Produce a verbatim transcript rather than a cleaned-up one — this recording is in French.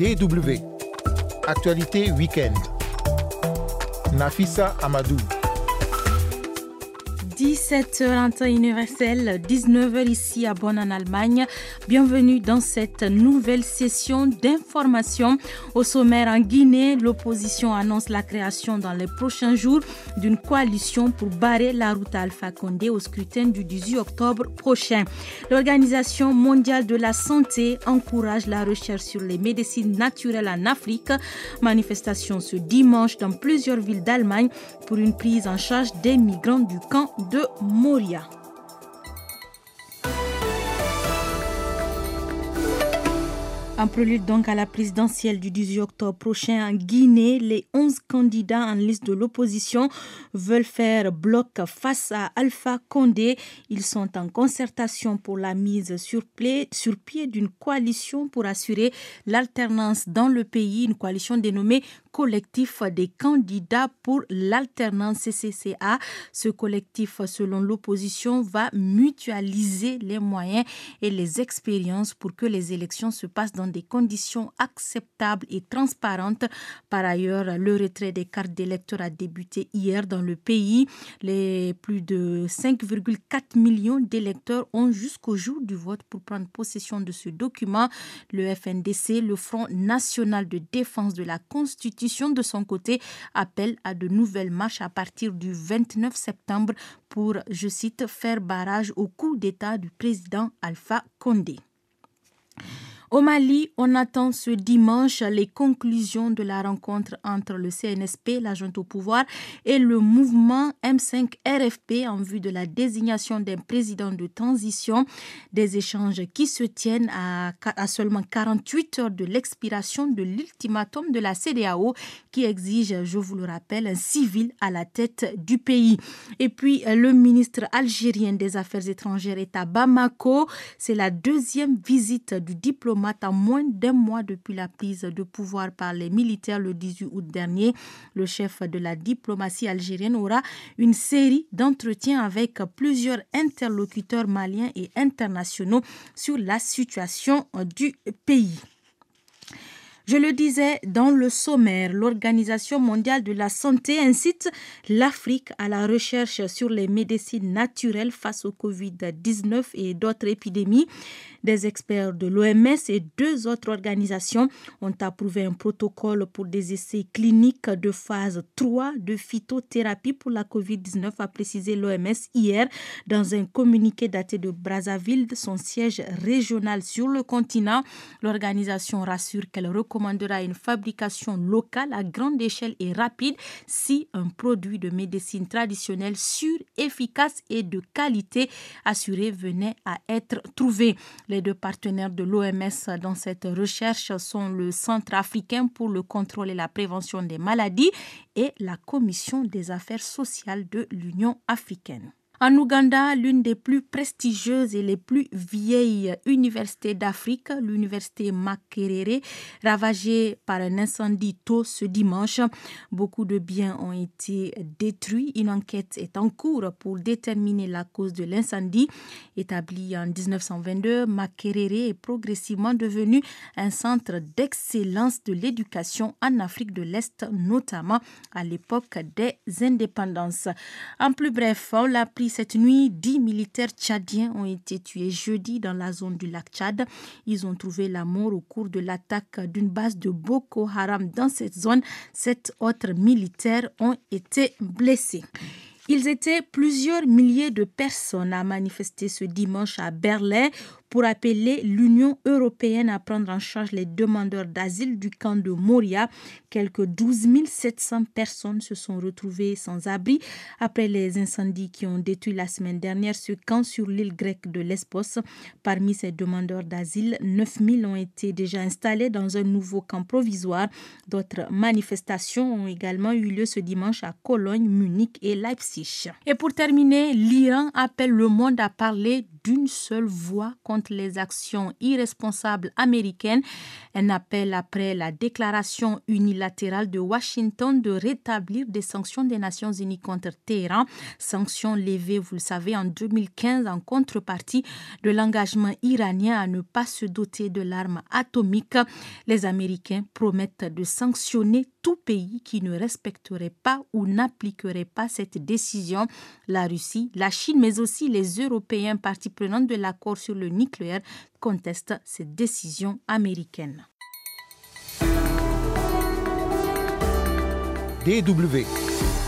D W. Actualité Week-end. Nafissa Amadou. dix-sept heures en temps universel, dix-neuf heures ici à Bonn en Allemagne. Bienvenue dans cette nouvelle session d'information. Au sommaire en Guinée, l'opposition annonce la création dans les prochains jours d'une coalition pour barrer la route à Alpha Condé au scrutin du dix-huit octobre prochain. L'Organisation mondiale de la santé encourage la recherche sur les médecines naturelles en Afrique. Manifestation ce dimanche dans plusieurs villes d'Allemagne pour une prise en charge des migrants du camp de Moria. En prélude donc à la présidentielle du dix-huit octobre prochain en Guinée, les onze candidats en liste de l'opposition veulent faire bloc face à Alpha Condé. Ils sont en concertation pour la mise sur pied, sur pied d'une coalition pour assurer l'alternance dans le pays, une coalition dénommée Collectif des candidats pour l'alternance C C C A. Ce collectif, selon l'opposition, va mutualiser les moyens et les expériences pour que les élections se passent dans des conditions acceptables et transparentes. Par ailleurs, le retrait des cartes d'électeurs a débuté hier dans le pays. Les plus de cinq virgule quatre millions d'électeurs ont jusqu'au jour du vote pour prendre possession de ce document. Le F N D C, le Front national de défense de la Constitution, de son côté, appelle à de nouvelles marches à partir du vingt-neuf septembre pour, je cite, faire barrage au coup d'État du président Alpha Condé. Au Mali, on attend ce dimanche les conclusions de la rencontre entre le C N S P, la junte au pouvoir, et le mouvement M cinq R F P en vue de la désignation d'un président de transition. Des échanges qui se tiennent à, à seulement quarante-huit heures de l'expiration de l'ultimatum de la C E D E A O qui exige, je vous le rappelle, un civil à la tête du pays. Et puis, le ministre algérien des Affaires étrangères est à Bamako. C'est la deuxième visite du diplomate à moins d'un mois depuis la prise de pouvoir par les militaires le dix-huit août dernier. Le chef de la diplomatie algérienne aura une série d'entretiens avec plusieurs interlocuteurs maliens et internationaux sur la situation du pays. Je le disais dans le sommaire, l'Organisation mondiale de la santé incite l'Afrique à la recherche sur les médecines naturelles face au covid dix-neuf et d'autres épidémies. Des experts de l'O M S et deux autres organisations ont approuvé un protocole pour des essais cliniques de phase trois de phytothérapie pour la covid dix-neuf, a précisé l'O M S hier dans un communiqué daté de Brazzaville, son siège régional sur le continent. L'organisation rassure qu'elle recommandera une fabrication locale à grande échelle et rapide si un produit de médecine traditionnelle sûr, efficace et de qualité assurée venait à être trouvé. Les deux partenaires de l'O M S dans cette recherche sont le Centre africain pour le contrôle et la prévention des maladies et la Commission des affaires sociales de l'Union africaine. En Ouganda, l'une des plus prestigieuses et les plus vieilles universités d'Afrique, l'université Makerere, ravagée par un incendie tôt ce dimanche. Beaucoup de biens ont été détruits. Une enquête est en cours pour déterminer la cause de l'incendie. Établi en dix-neuf cent vingt-deux, Makerere est progressivement devenu un centre d'excellence de l'éducation en Afrique de l'Est, notamment à l'époque des indépendances. En plus bref, on l'a pris cette nuit, dix militaires tchadiens ont été tués jeudi dans la zone du lac Tchad. Ils ont trouvé la mort au cours de l'attaque d'une base de Boko Haram dans cette zone. Sept autres militaires ont été blessés. Ils étaient plusieurs milliers de personnes à manifester ce dimanche à Berlin pour appeler l'Union européenne à prendre en charge les demandeurs d'asile du camp de Moria. Quelques douze mille sept cents personnes se sont retrouvées sans abri après les incendies qui ont détruit la semaine dernière ce camp sur l'île grecque de Lesbos. Parmi ces demandeurs d'asile, neuf mille ont été déjà installés dans un nouveau camp provisoire. D'autres manifestations ont également eu lieu ce dimanche à Cologne, Munich et Leipzig. Et pour terminer, l'Iran appelle le monde à parler d'une seule voix contre les actions irresponsables américaines. Un appel après la déclaration unilatérale de Washington de rétablir des sanctions des Nations Unies contre Téhéran. Sanctions levées, vous le savez, en deux mille quinze en contrepartie de l'engagement iranien à ne pas se doter de l'arme atomique. Les Américains promettent de sanctionner tout pays qui ne respecterait pas ou n'appliquerait pas cette décision. La Russie, la Chine, mais aussi les Européens, parties prenantes de l'accord sur le nucléaire, contestent cette décision américaine. D W